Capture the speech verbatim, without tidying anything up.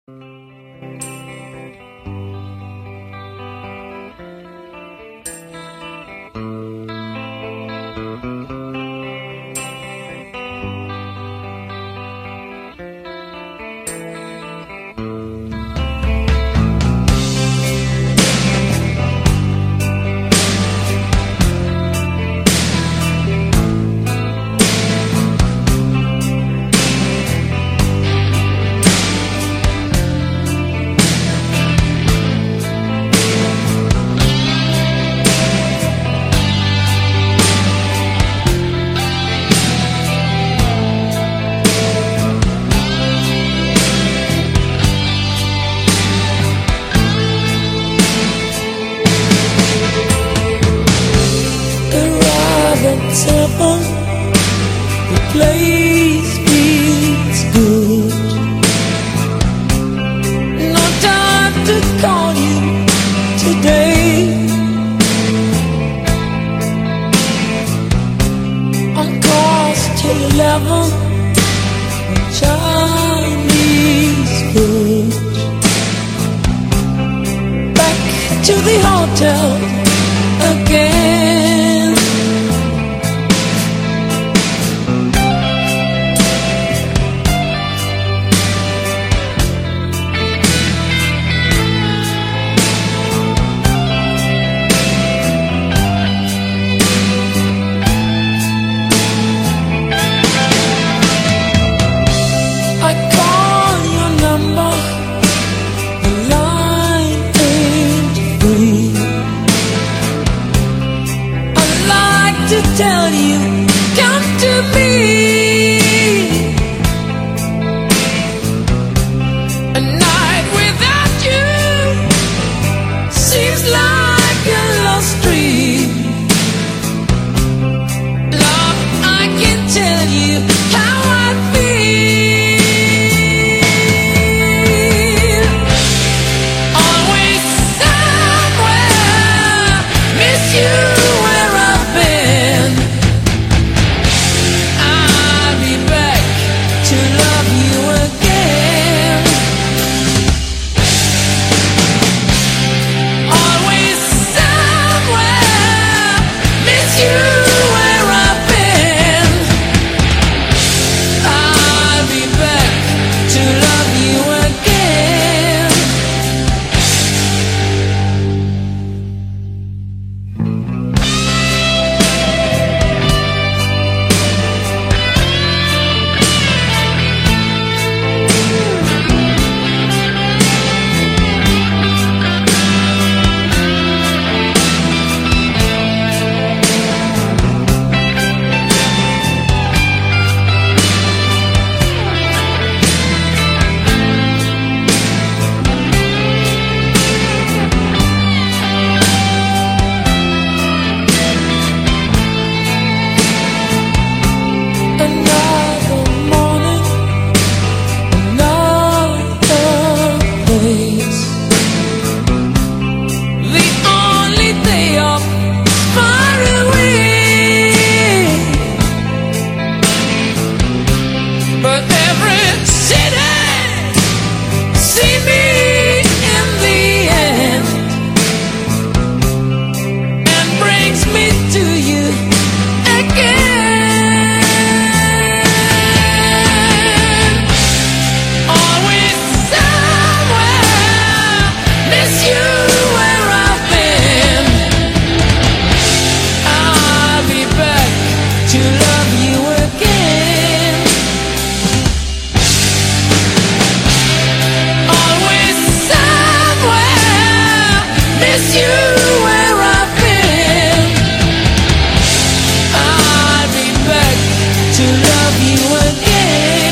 Temple, the place feels good. No time to call you today. On course till eleven, Chinese food. Back to the hotel again. Tell you, come to me. A night without you seems like a lost dream. Love, I can tell you how I feel. Always somewhere, miss you. To love you again.